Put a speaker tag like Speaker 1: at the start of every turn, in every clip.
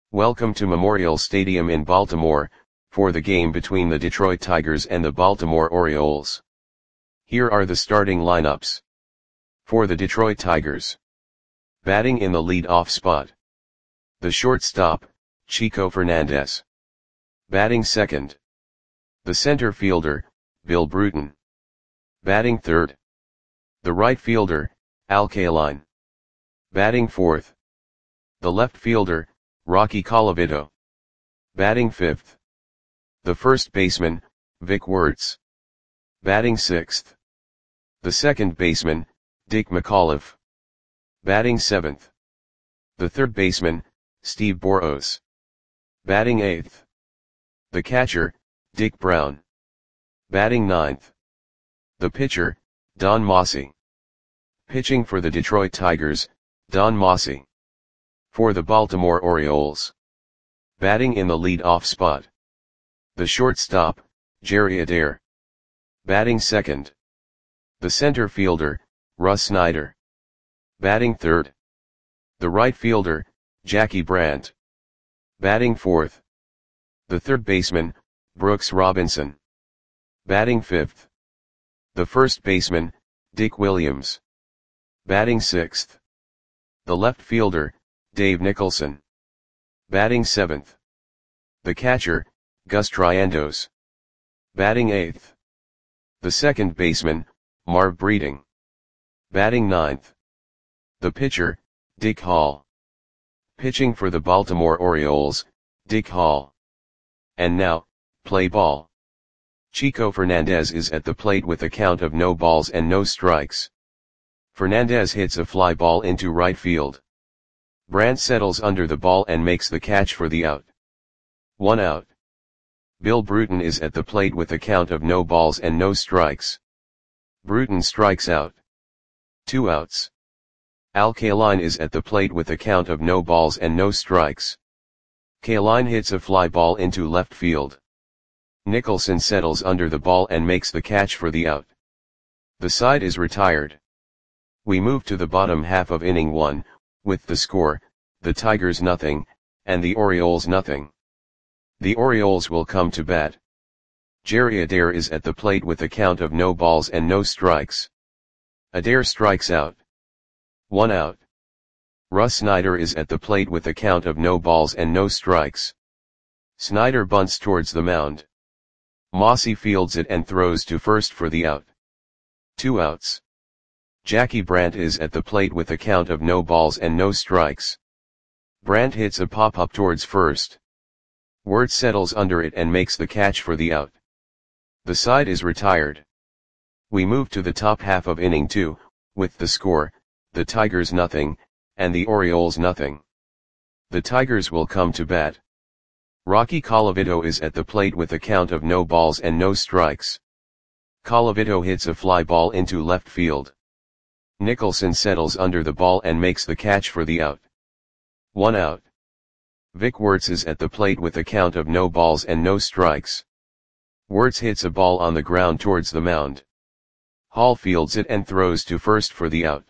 Speaker 1: Welcome to Memorial Stadium in Baltimore, for the game between the Detroit Tigers and the Baltimore Orioles. Here are the starting lineups. For the Detroit Tigers. Batting in the lead-off spot. The shortstop, Chico Fernandez. Batting second. The center fielder, Bill Bruton. Batting third. The right fielder, Al Kaline. Batting fourth. The left fielder, Rocky Colavito. Batting fifth. The first baseman, Vic Wertz. Batting sixth. The second baseman, Dick McAuliffe. Batting seventh. The third baseman, Steve Boros. Batting eighth. The catcher, Dick Brown. Batting ninth. The pitcher, Don Mossi. Pitching for the Detroit Tigers, Don Mossi. For the Baltimore Orioles. Batting in the lead-off spot. The shortstop, Jerry Adair. Batting second. The center fielder, Russ Snyder. Batting third. The right fielder, Jackie Brandt. Batting fourth. The third baseman, Brooks Robinson. Batting fifth. The first baseman, Dick Williams. Batting sixth. The left fielder, Dave Nicholson. Batting seventh. The catcher, Gus Triandos. Batting eighth. The second baseman, Marv Breeding. Batting ninth. The pitcher, Dick Hall. Pitching for the Baltimore Orioles, Dick Hall. And now, play ball. Chico Fernandez is at the plate with a count of no balls and no strikes. Fernandez hits a fly ball into right field. Brandt settles under the ball and makes the catch for the out. 1 out. Bill Bruton is at the plate with a count of no balls and no strikes. Bruton strikes out. 2 outs. Al Kaline is at the plate with a count of no balls and no strikes. Kaline hits a fly ball into left field. Nicholson settles under the ball and makes the catch for the out. The side is retired. We move to the bottom half of inning 1, with the score, the Tigers nothing, and the Orioles nothing. The Orioles will come to bat. Jerry Adair is at the plate with a count of no balls and no strikes. Adair strikes out. 1 out. Russ Snyder is at the plate with a count of no balls and no strikes. Snyder bunts towards the mound. Mossi fields it and throws to first for the out. 2 outs. Jackie Brandt is at the plate with a count of no balls and no strikes. Brandt hits a pop-up towards first. Wertz settles under it and makes the catch for the out. The side is retired. We move to the top half of inning 2, with the score, the Tigers nothing, and the Orioles nothing. The Tigers will come to bat. Rocky Colavito is at the plate with a count of no balls and no strikes. Colavito hits a fly ball into left field. Nicholson settles under the ball and makes the catch for the out. 1 out. Vic Wertz is at the plate with a count of no balls and no strikes. Wertz hits a ball on the ground towards the mound. Hall fields it and throws to first for the out.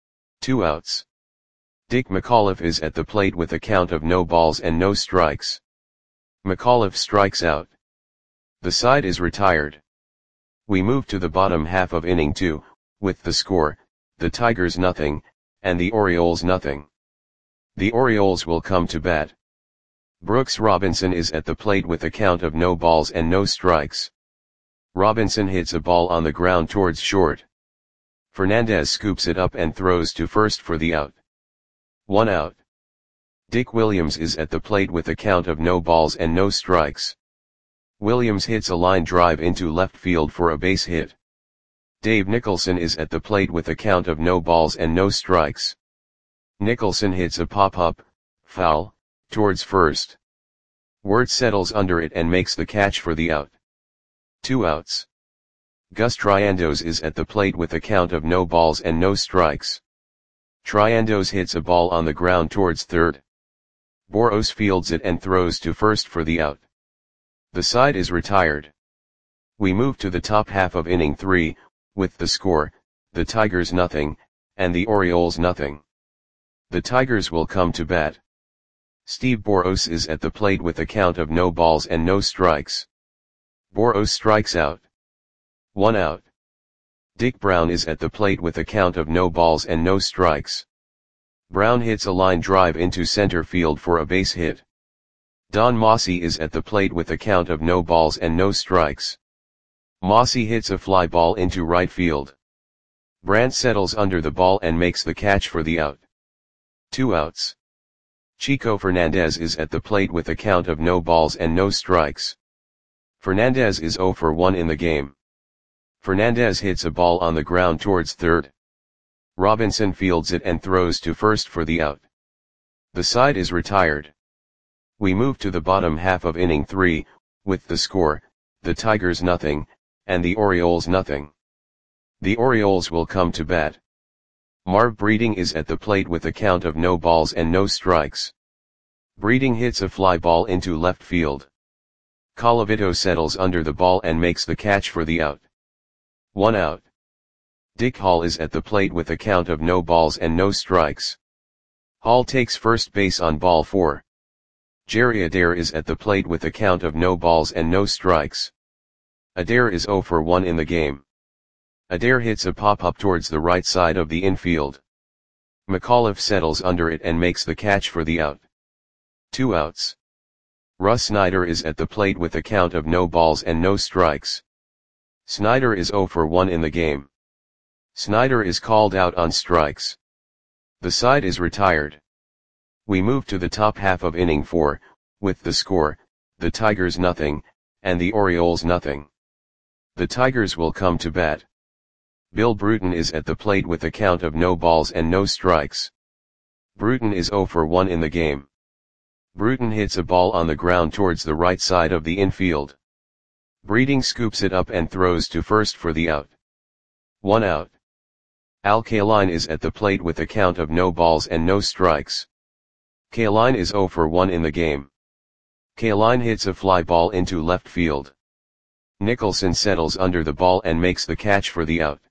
Speaker 1: 2 outs. Dick McAuliffe is at the plate with a count of no balls and no strikes. McAuliffe strikes out. The side is retired. We move to the bottom half of inning 2, with the score, the Tigers nothing, and the Orioles nothing. The Orioles will come to bat. Brooks Robinson is at the plate with a count of no balls and no strikes. Robinson hits a ball on the ground towards short. Fernandez scoops it up and throws to first for the out. 1 out. Dick Williams is at the plate with a count of no balls and no strikes. Williams hits a line drive into left field for a base hit. Dave Nicholson is at the plate with a count of no balls and no strikes. Nicholson hits a pop-up, foul, towards first. Wertz settles under it and makes the catch for the out. 2 outs. Gus Triandos is at the plate with a count of no balls and no strikes. Triandos hits a ball on the ground towards third. Boros fields it and throws to first for the out. The side is retired. We move to the top half of inning 3, with the score, the Tigers nothing, and the Orioles nothing. The Tigers will come to bat. Steve Boros is at the plate with a count of no balls and no strikes. Boros strikes out. 1 out. Dick Brown is at the plate with a count of no balls and no strikes. Brown hits a line drive into center field for a base hit. Don Mossy is at the plate with a count of no balls and no strikes. Mossy hits a fly ball into right field. Brandt settles under the ball and makes the catch for the out. 2 outs. Chico Fernandez is at the plate with a count of no balls and no strikes. Fernandez is 0 for 1 in the game. Fernandez hits a ball on the ground towards third. Robinson fields it and throws to first for the out. The side is retired. We move to the bottom half of inning 3, with the score, the Tigers nothing, and the Orioles nothing. The Orioles will come to bat. Marv Breeding is at the plate with a count of no balls and no strikes. Breeding hits a fly ball into left field. Colavito settles under the ball and makes the catch for the out. 1 out. Dick Hall is at the plate with a count of no balls and no strikes. Hall takes first base on ball 4. Jerry Adair is at the plate with a count of no balls and no strikes. Adair is 0 for 1 in the game. Adair hits a pop-up towards the right side of the infield. McAuliffe settles under it and makes the catch for the out. 2 outs. Russ Snyder is at the plate with a count of no balls and no strikes. Snyder is 0 for 1 in the game. Snyder is called out on strikes. The side is retired. We move to the top half of inning 4, with the score, the Tigers nothing, and the Orioles nothing. The Tigers will come to bat. Bill Bruton is at the plate with a count of no balls and no strikes. Bruton is 0 for 1 in the game. Bruton hits a ball on the ground towards the right side of the infield. Breeding scoops it up and throws to first for the out. 1 out. Al Kaline is at the plate with a count of no balls and no strikes. Kaline is 0 for 1 in the game. Kaline hits a fly ball into left field. Nicholson settles under the ball and makes the catch for the out.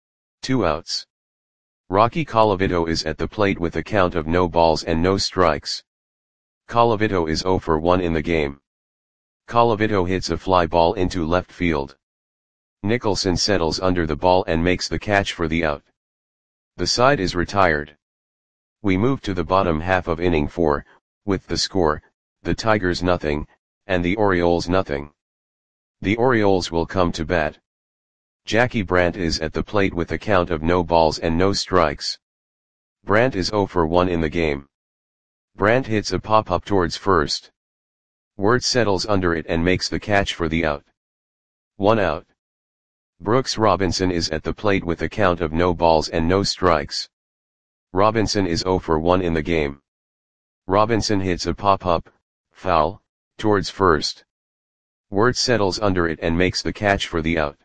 Speaker 1: 2 outs. Rocky Colavito is at the plate with a count of no balls and no strikes. Colavito is 0 for 1 in the game. Colavito hits a fly ball into left field. Nicholson settles under the ball and makes the catch for the out. The side is retired. We move to the bottom half of inning 4, with the score, the Tigers nothing, and the Orioles nothing. The Orioles will come to bat. Jackie Brandt is at the plate with a count of no balls and no strikes. Brandt is 0 for 1 in the game. Brandt hits a pop-up towards first. Wirtz settles under it and makes the catch for the out. 1 out. Brooks Robinson is at the plate with a count of no balls and no strikes. Robinson is 0 for 1 in the game. Robinson hits a pop-up, foul, towards first. Wirtz settles under it and makes the catch for the out.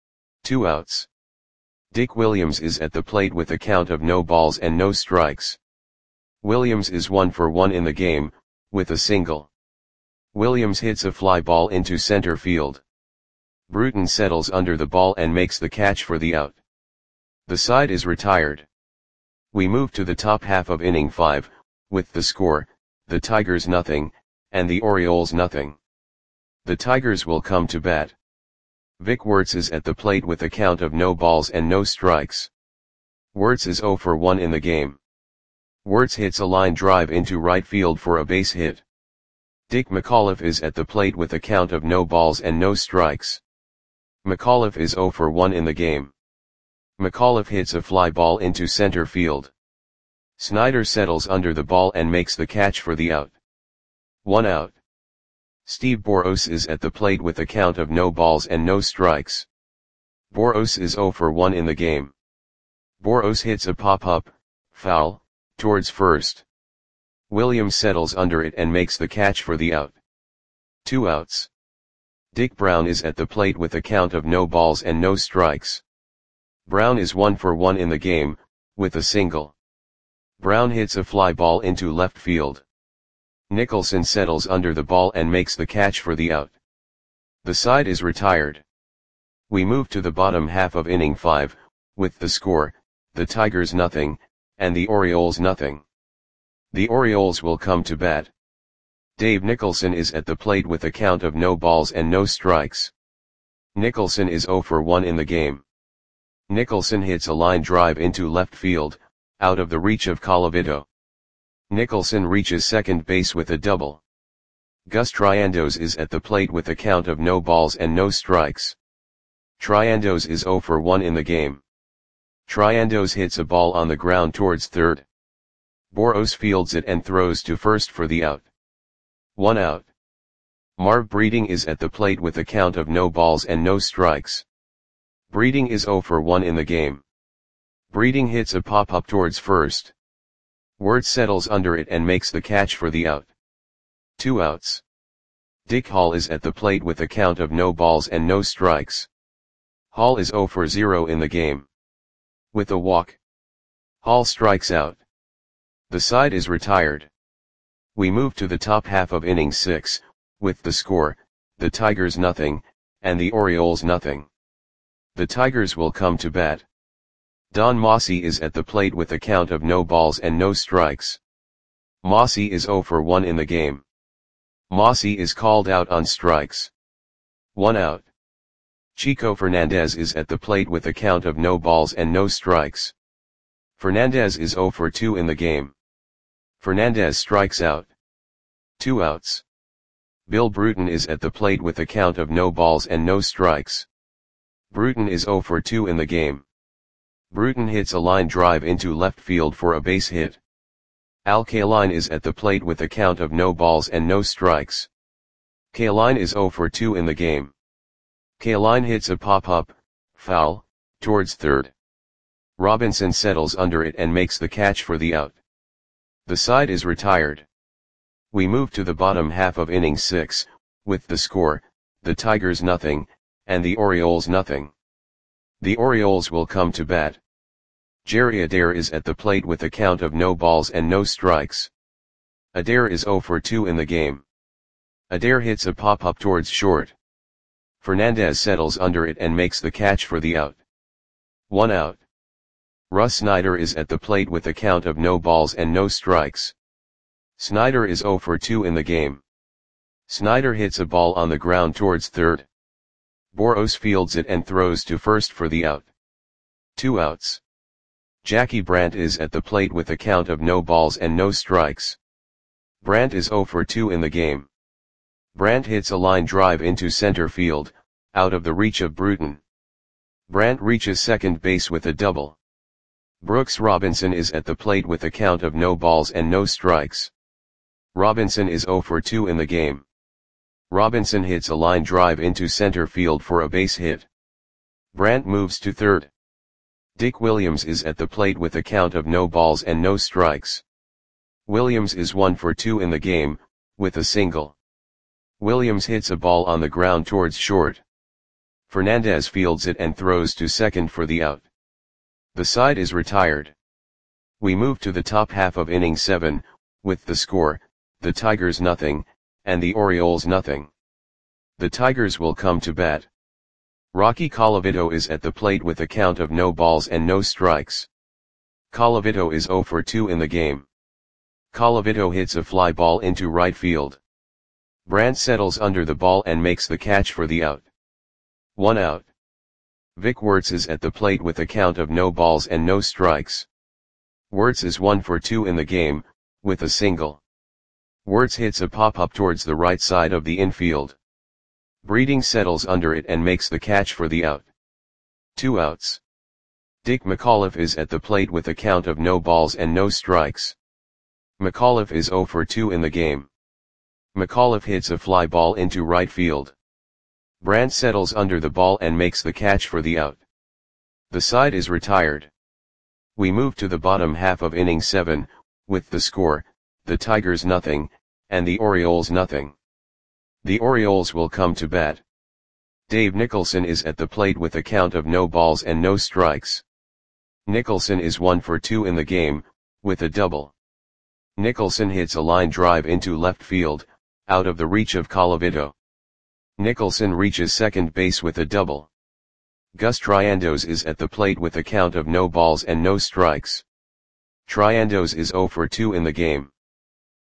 Speaker 1: 2 outs. Dick Williams is at the plate with a count of no balls and no strikes. Williams is 1 for 1 in the game, with a single. Williams hits a fly ball into center field. Bruton settles under the ball and makes the catch for the out. The side is retired. We move to the top half of inning 5, with the score, the Tigers nothing, and the Orioles nothing. The Tigers will come to bat. Vic Wirtz is at the plate with a count of no balls and no strikes. Wirtz is 0 for 1 in the game. Wirtz hits a line drive into right field for a base hit. Dick McAuliffe is at the plate with a count of no balls and no strikes. McAuliffe is 0 for 1 in the game. McAuliffe hits a fly ball into center field. Snyder settles under the ball and makes the catch for the out. 1 out. Steve Boros is at the plate with a count of no balls and no strikes. Boros is 0 for 1 in the game. Boros hits a pop-up, foul, towards first. Williams settles under it and makes the catch for the out. 2 outs. Dick Brown is at the plate with a count of no balls and no strikes. Brown is 1 for 1 in the game, with a single. Brown hits a fly ball into left field. Nicholson settles under the ball and makes the catch for the out. The side is retired. We move to the bottom half of inning 5, with the score, the Tigers nothing, and the Orioles nothing. The Orioles will come to bat. Dave Nicholson is at the plate with a count of no balls and no strikes. Nicholson is 0 for 1 in the game. Nicholson hits a line drive into left field, out of the reach of Colavito. Nicholson reaches second base with a double. Gus Triandos is at the plate with a count of no balls and no strikes. Triandos is 0 for 1 in the game. Triandos hits a ball on the ground towards third. Boros fields it and throws to first for the out. 1 out. Marv Breeding is at the plate with a count of no balls and no strikes. Breeding is 0 for 1 in the game. Breeding hits a pop-up towards first. Wirtz settles under it and makes the catch for the out. 2 outs. Dick Hall is at the plate with a count of no balls and no strikes. Hall is 0 for 0 in the game. With a walk, Hall strikes out. The side is retired. We move to the top half of inning 6, with the score, the Tigers nothing, and the Orioles nothing. The Tigers will come to bat. Don Mossy is at the plate with a count of no balls and no strikes. Mossy is 0 for 1 in the game. Mossy is called out on strikes. 1 out. Chico Fernandez is at the plate with a count of no balls and no strikes. Fernandez is 0 for 2 in the game. Fernandez strikes out. 2 outs. Bill Bruton is at the plate with a count of no balls and no strikes. Bruton is 0 for 2 in the game. Bruton hits a line drive into left field for a base hit. Al Kaline is at the plate with a count of no balls and no strikes. Kaline is 0 for 2 in the game. Kaline hits a pop-up, foul, towards third. Robinson settles under it and makes the catch for the out. The side is retired. We move to the bottom half of inning 6, with the score, the Tigers nothing, and the Orioles nothing. The Orioles will come to bat. Jerry Adair is at the plate with a count of no balls and no strikes. Adair is 0 for 2 in the game. Adair hits a pop-up towards short. Fernandez settles under it and makes the catch for the out. 1 out. Russ Snyder is at the plate with a count of no balls and no strikes. Snyder is 0 for 2 in the game. Snyder hits a ball on the ground towards third. Boros fields it and throws to first for the out. 2 outs. Jackie Brandt is at the plate with a count of no balls and no strikes. Brandt is 0 for 2 in the game. Brandt hits a line drive into center field, out of the reach of Bruton. Brandt reaches second base with a double. Brooks Robinson is at the plate with a count of no balls and no strikes. Robinson is 0 for 2 in the game. Robinson hits a line drive into center field for a base hit. Brandt moves to third. Dick Williams is at the plate with a count of no balls and no strikes. Williams is 1 for 2 in the game, with a single. Williams hits a ball on the ground towards short. Fernandez fields it and throws to second for the out. The side is retired. We move to the top half of inning 7, with the score, the Tigers nothing, and the Orioles nothing. The Tigers will come to bat. Rocky Colavito is at the plate with a count of no balls and no strikes. Colavito is 0 for 2 in the game. Colavito hits a fly ball into right field. Brandt settles under the ball and makes the catch for the out. 1 out. Vic Wirtz is at the plate with a count of no balls and no strikes. Wirtz is 1 for 2 in the game, with a single. Wirtz hits a pop-up towards the right side of the infield. Breeding settles under it and makes the catch for the out. 2 outs. Dick McAuliffe is at the plate with a count of no balls and no strikes. McAuliffe is 0 for 2 in the game. McAuliffe hits a fly ball into right field. Brandt settles under the ball and makes the catch for the out. The side is retired. We move to the bottom half of inning 7, with the score, the Tigers nothing, and the Orioles nothing. The Orioles will come to bat. Dave Nicholson is at the plate with a count of no balls and no strikes. Nicholson is 1 for 2 in the game, with a double. Nicholson hits a line drive into left field, out of the reach of Colavito. Nicholson reaches second base with a double. Gus Triandos is at the plate with a count of no balls and no strikes. Triandos is 0 for 2 in the game.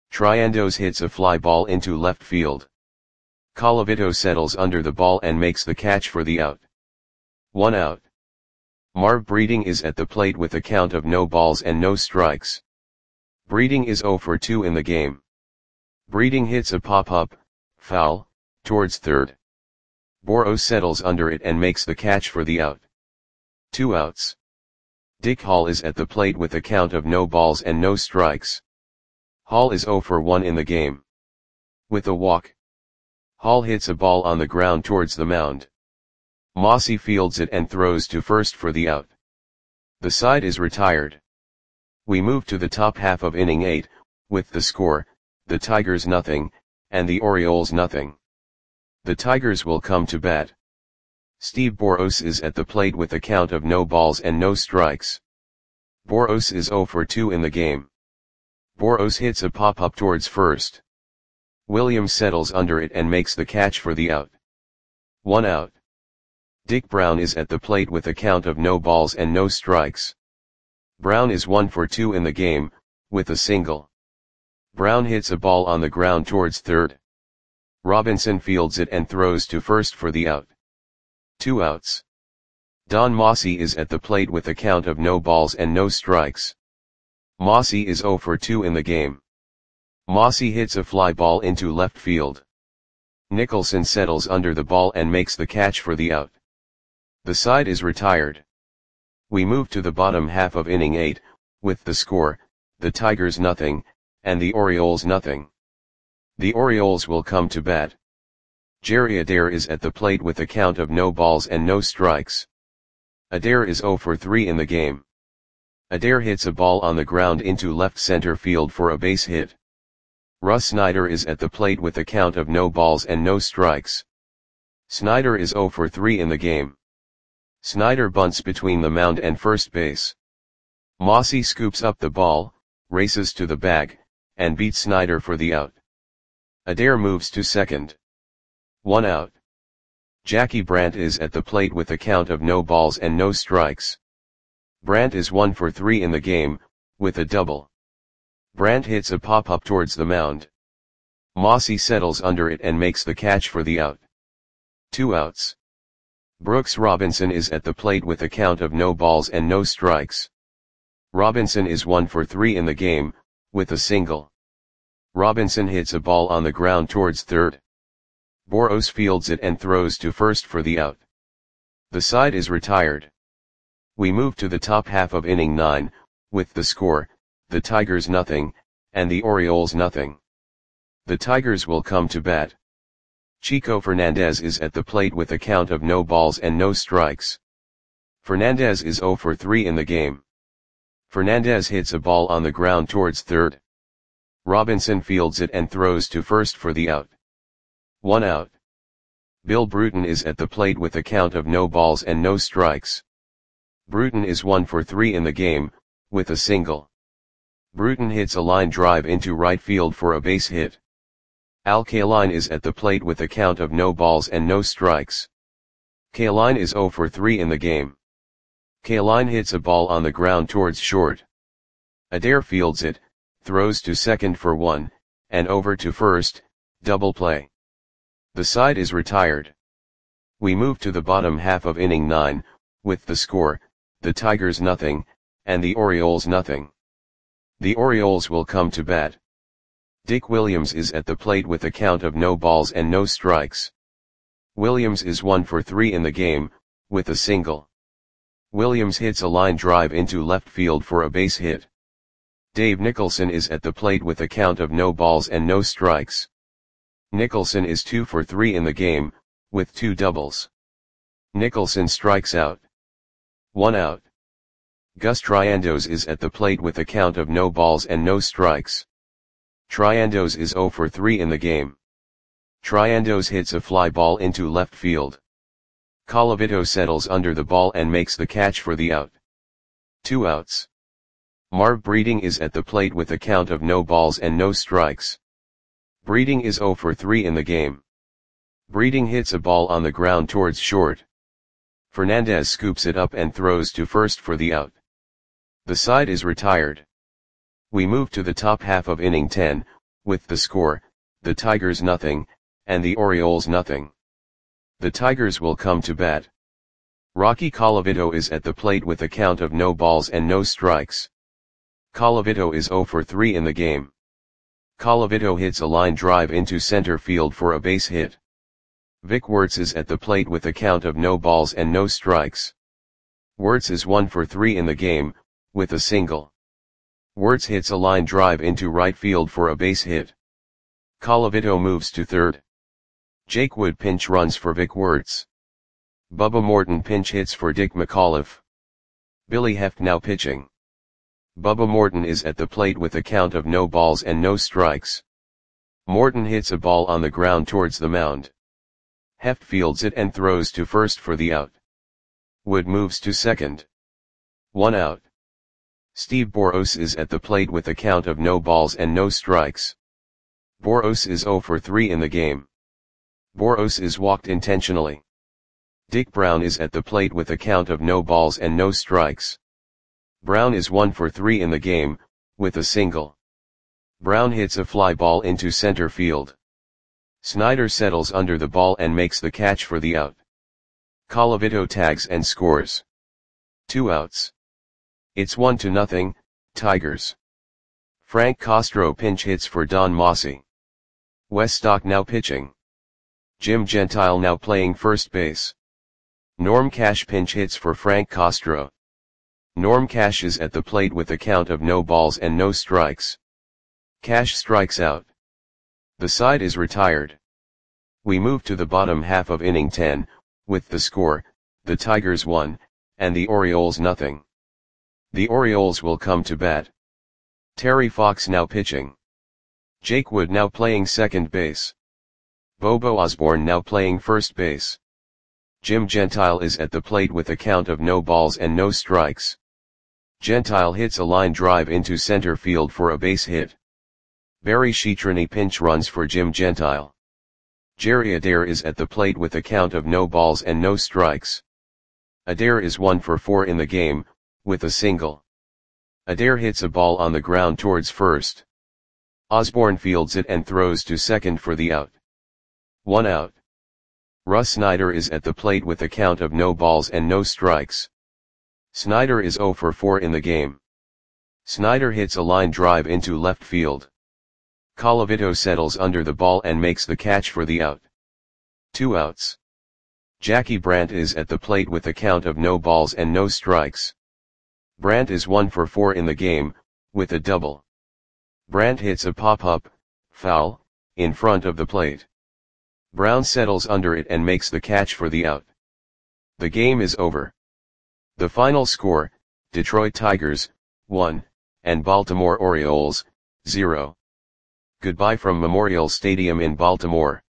Speaker 1: Triandos hits a fly ball into left field. Colavito settles under the ball and makes the catch for the out. 1 out. Marv Breeding is at the plate with a count of no balls and no strikes. Breeding is 0 for 2 in the game. Breeding hits a pop-up, foul, towards third. Boros settles under it and makes the catch for the out. 2 outs. Dick Hall is at the plate with a count of no balls and no strikes. Hall is 0 for 1 in the game. With a walk, Hall hits a ball on the ground towards the mound. Mossy fields it and throws to first for the out. The side is retired. We move to the top half of inning 8, with the score, the Tigers nothing, and the Orioles nothing. The Tigers will come to bat. Steve Boros is at the plate with a count of no balls and no strikes. Boros is 0 for 2 in the game. Boros hits a pop-up towards first. Williams settles under it and makes the catch for the out. 1 out. Dick Brown is at the plate with a count of no balls and no strikes. Brown is 1 for 2 in the game, with a single. Brown hits a ball on the ground towards third. Robinson fields it and throws to first for the out. 2 outs. Don Mossy is at the plate with a count of no balls and no strikes. Mossy is 0 for 2 in the game. Mossy hits a fly ball into left field. Nicholson settles under the ball and makes the catch for the out. The side is retired. We move to the bottom half of inning 8, with the score, the Tigers nothing, and the Orioles nothing. The Orioles will come to bat. Jerry Adair is at the plate with a count of no balls and no strikes. Adair is 0 for 3 in the game. Adair hits a ball on the ground into left center field for a base hit. Russ Snyder is at the plate with a count of no balls and no strikes. Snyder is 0 for 3 in the game. Snyder bunts between the mound and first base. Mossy scoops up the ball, races to the bag, and beats Snyder for the out. Adair moves to second. 1 out. Jackie Brandt is at the plate with a count of no balls and no strikes. Brandt is 1 for 3 in the game, with a double. Brandt hits a pop-up towards the mound. Mossy settles under it and makes the catch for the out. 2 outs. Brooks Robinson is at the plate with a count of no balls and no strikes. Robinson is 1 for 3 in the game, with a single. Robinson hits a ball on the ground towards third. Boros fields it and throws to first for the out. The side is retired. We move to the top half of inning 9, with the score, the Tigers nothing, and the Orioles nothing. The Tigers will come to bat. Chico Fernandez is at the plate with a count of no balls and no strikes. Fernandez is 0 for 3 in the game. Fernandez hits a ball on the ground towards third. Robinson fields it and throws to first for the out. 1 out. Bill Bruton is at the plate with a count of no balls and no strikes. Bruton is 1 for 3 in the game, with a single. Bruton hits a line drive into right field for a base hit. Al Kaline is at the plate with a count of no balls and no strikes. Kaline is 0 for 3 in the game. Kaline hits a ball on the ground towards short. Adair fields it, throws to second for 1, and over to first, double play. The side is retired. We move to the bottom half of inning 9, with the score, the Tigers nothing, and the Orioles nothing. The Orioles will come to bat. Dick Williams is at the plate with a count of no balls and no strikes. Williams is 1 for 3 in the game, with a single. Williams hits a line drive into left field for a base hit. Dave Nicholson is at the plate with a count of no balls and no strikes. Nicholson is 2 for 3 in the game, with 2 doubles. Nicholson strikes out. 1 out. Gus Triandos is at the plate with a count of no balls and no strikes. Triandos is 0 for 3 in the game. Triandos hits a fly ball into left field. Colavito settles under the ball and makes the catch for the out. 2 outs. Marv Breeding is at the plate with a count of no balls and no strikes. Breeding is 0 for 3 in the game. Breeding hits a ball on the ground towards short. Fernandez scoops it up and throws to first for the out. The side is retired. We move to the top half of inning 10, with the score, the Tigers nothing, and the Orioles nothing. The Tigers will come to bat. Rocky Colavito is at the plate with a count of no balls and no strikes. Colavito is 0 for 3 in the game. Colavito hits a line drive into center field for a base hit. Vic Wertz is at the plate with a count of no balls and no strikes. Wertz is 1 for 3 in the game, with a single. Wertz hits a line drive into right field for a base hit. Colavito moves to third. Jake Wood pinch runs for Vic Wertz. Bubba Morton pinch hits for Dick McAuliffe. Billy Heft now pitching. Bubba Morton is at the plate with a count of no balls and no strikes. Morton hits a ball on the ground towards the mound. Heft fields it and throws to first for the out. Wood moves to second. 1 out. Steve Boros is at the plate with a count of no balls and no strikes. Boros is 0 for 3 in the game. Boros is walked intentionally. Dick Brown is at the plate with a count of no balls and no strikes. Brown is 1 for 3 in the game, with a single. Brown hits a fly ball into center field. Snyder settles under the ball and makes the catch for the out. Colavito tags and scores. 2 outs. It's 1-0, Tigers. Frank Castro pinch hits for Don Mossy. Wes Stock now pitching. Jim Gentile now playing first base. Norm Cash pinch hits for Frank Castro. Norm Cash is at the plate with a count of no balls and no strikes. Cash strikes out. The side is retired. We move to the bottom half of inning 10, with the score, the Tigers 1, and the Orioles nothing. The Orioles will come to bat. Terry Fox now pitching. Jake Wood now playing second base. Bobo Osborne now playing first base. Jim Gentile is at the plate with a count of no balls and no strikes. Gentile hits a line drive into center field for a base hit. Barry Sheetrani pinch runs for Jim Gentile. Jerry Adair is at the plate with a count of no balls and no strikes. Adair is 1 for 4 in the game, with a single. Adair hits a ball on the ground towards first. Osborne fields it and throws to second for the out. 1 out. Russ Snyder is at the plate with a count of no balls and no strikes. Snyder is 0 for 4 in the game. Snyder hits a line drive into left field. Colavito settles under the ball and makes the catch for the out. 2 outs. Jackie Brandt is at the plate with a count of no balls and no strikes. Brandt is 1 for 4 in the game, with a double. Brandt hits a pop-up, foul, in front of the plate. Brown settles under it and makes the catch for the out. The game is over. The final score, Detroit Tigers, 1, and Baltimore Orioles, 0. Goodbye from Memorial Stadium in Baltimore.